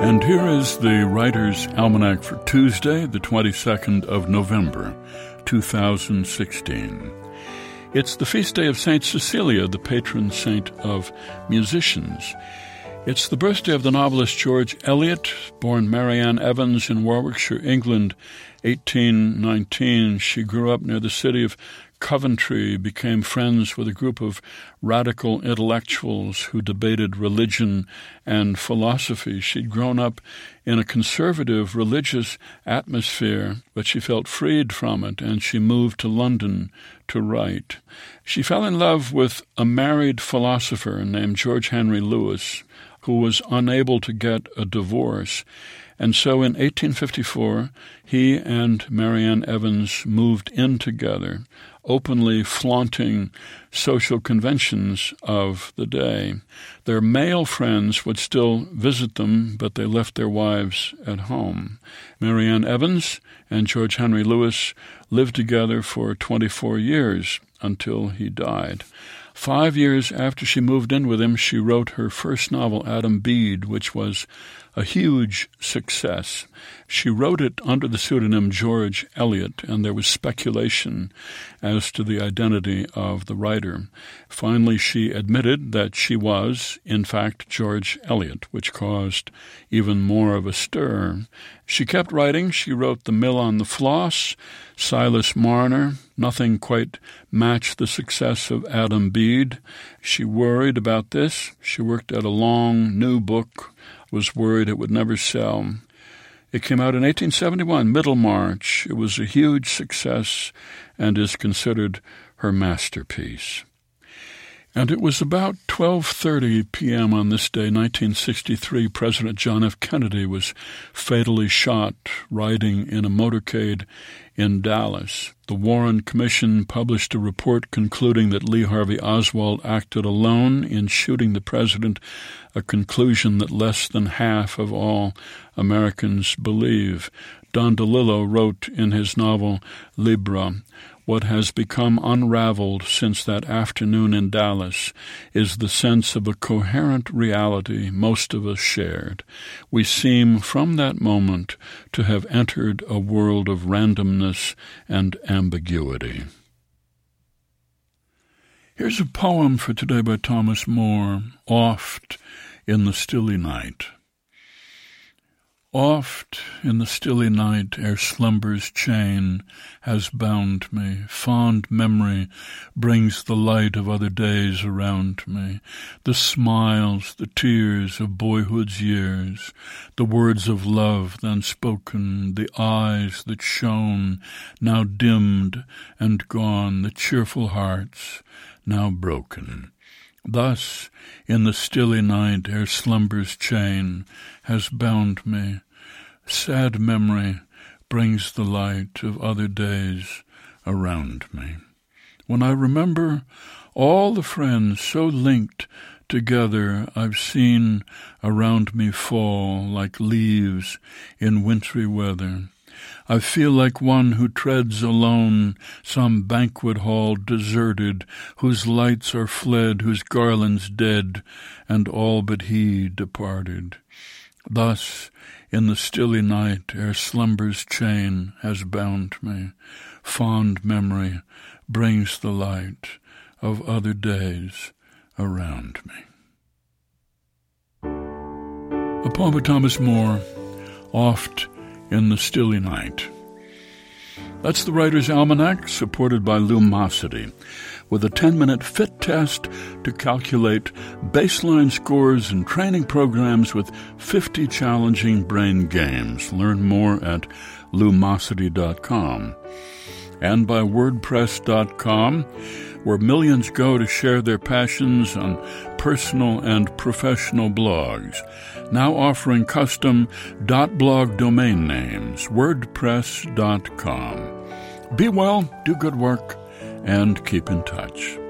And here is the Writer's Almanac for Tuesday, the 22nd of November, 2016. It's the feast day of St. Cecilia, the patron saint of musicians. It's the birthday of the novelist George Eliot, born Marianne Evans in Warwickshire, England, 1819. She grew up near the city of Coventry, became friends with a group of radical intellectuals who debated religion and philosophy. She'd grown up in a conservative religious atmosphere, but she felt freed from it, and she moved to London to write. She fell in love with a married philosopher named George Henry Lewes, who was unable to get a divorce. And so in 1854, he and Marianne Evans moved in together, openly flaunting social conventions of the day. Their male friends would still visit them, but they left their wives at home. Marianne Evans and George Henry Lewes lived together for 24 years until he died. 5 years after she moved in with him, she wrote her first novel, Adam Bede, which was a huge success. She wrote it under the pseudonym George Eliot, and there was speculation as to the identity of the writer. Finally, she admitted that she was, in fact, George Eliot, which caused even more of a stir. She kept writing. She wrote The Mill on the Floss, Silas Marner. Nothing quite matched the success of Adam Bede. She worried about this. She worked at a long new book, was worried it would never sell. It came out in 1871, Middlemarch. It was a huge success and is considered her masterpiece. And it was about 12:30 p.m. on this day, 1963, President John F. Kennedy was fatally shot riding in a motorcade in Dallas. The Warren Commission published a report concluding that Lee Harvey Oswald acted alone in shooting the president, a conclusion that less than half of all Americans believe. Don DeLillo wrote in his novel Libra, "What has become unraveled since that afternoon in Dallas is the sense of a coherent reality most of us shared. We seem from that moment to have entered a world of randomness and ambiguity." Here's a poem for today by Thomas Moore, Oft in the Stilly Night. Oft in the stilly night, ere slumber's chain has bound me, fond memory brings the light of other days around me, the smiles, the tears of boyhood's years, the words of love then spoken, the eyes that shone, now dimmed and gone, the cheerful hearts now broken. Thus, in the stilly night, ere slumber's chain has bound me, sad memory brings the light of other days around me. When I remember all the friends so linked together I've seen around me fall like leaves in wintry weather, I feel like one who treads alone some banquet hall deserted, whose lights are fled, whose garlands dead, and all but he departed. Thus, in the stilly night, ere slumber's chain has bound me, fond memory brings the light of other days around me. A poem by Thomas Moore, Oft in the Stilly Night. That's the Writer's Almanac, supported by Lumosity, with a 10-minute fit test to calculate baseline scores and training programs with 50 challenging brain games. Learn more at Lumosity.com. And by WordPress.com, where millions go to share their passions on personal and professional blogs, now offering custom .blog domain names, WordPress.com. Be well, do good work, and keep in touch.